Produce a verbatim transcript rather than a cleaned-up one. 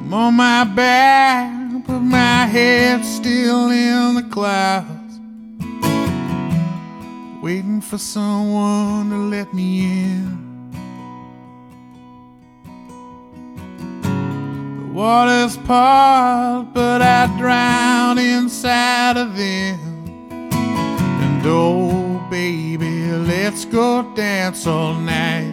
I'm on my back, but my head's still in the clouds, waiting for someone to let me in. The waters part, but I drown inside of them. And oh baby, let's go dance all night.